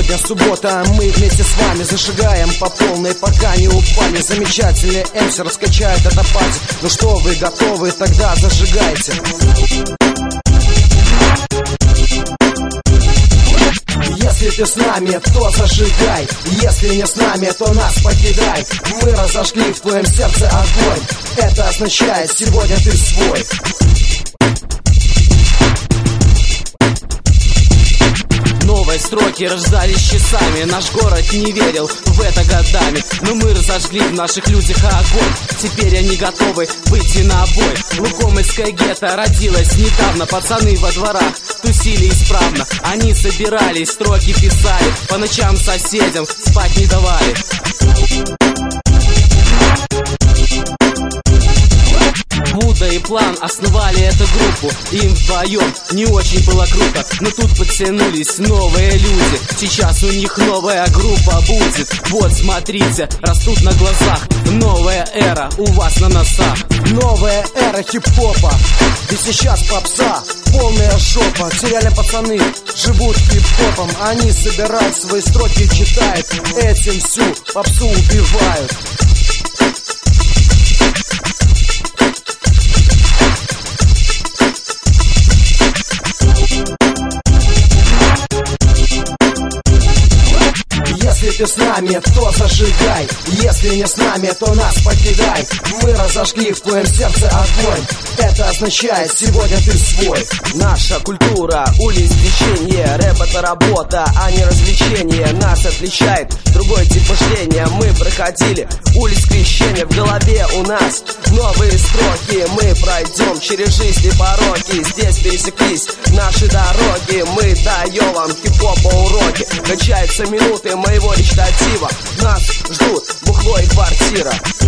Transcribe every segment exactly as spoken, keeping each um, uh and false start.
Сегодня суббота, мы вместе с вами зажигаем по полной, пока не упали. Замечательный эмси раскачает это пати. Ну что, вы готовы? Тогда зажигайте. Если ты с нами, то зажигай. Если не с нами, то нас покидай. Мы разожгли в твоем сердце огонь. Это означает, сегодня ты свой. Новые строки рождались часами. Наш город не верил в это годами, но мы разожгли в наших людях огонь. Теперь они готовы выйти на бой. Лукомельское гетто родилось недавно. Пацаны во дворах тусили исправно. Они собирались, строки писали. По ночам соседям спать не давали. Буда и План основали эту группу. Им вдвоем не очень было круто, но тут подтянулись новые люди. Сейчас у них новая группа будет. Вот смотрите, растут на глазах. Новая эра у вас на носах. Новая эра хип-хопа. Ведь сейчас попса, полная жопа. Теряли пацаны, живут хип-хопом. Они собирают свои строки, читают. Этим всю попсу убивают. Если ты с нами, то зажигай. Если не с нами, то нас покидай. Мы разожгли в твоем сердце огонь. Это означает, сегодня ты свой. Наша культура, улиц течение. Рэп это работа, а не развлечение. Нас отличает другой тип мышления. Мы проходили улиц крещения. В голове у нас новые строки. Мы пройдем через жизнь и пороки. Здесь пересеклись наши дороги. Мы даем вам хип-хопа уроки. Качаются минуты моего речитатива. Нас ждут бухло и квартира.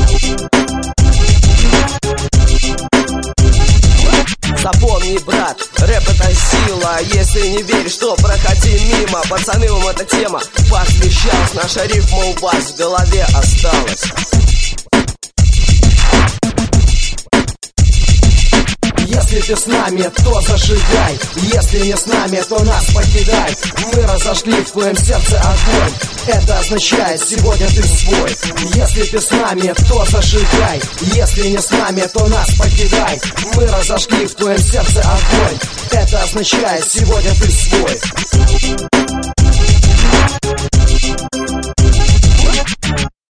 Запомни, брат, рэп это сила. Если не веришь, то проходи мимо. Пацаны, вам эта тема посвящалась. Наша рифма у вас в голове осталась. Если ты с нами, то зажигай. Если не с нами, то нас покидай. Мы разожгли в твоем сердце огонь. Это означает, сегодня ты свой. Если ты с нами, то зажигай. Если не с нами, то нас покидай. Мы разожгли в твоем сердце огонь. Это означает, сегодня ты свой.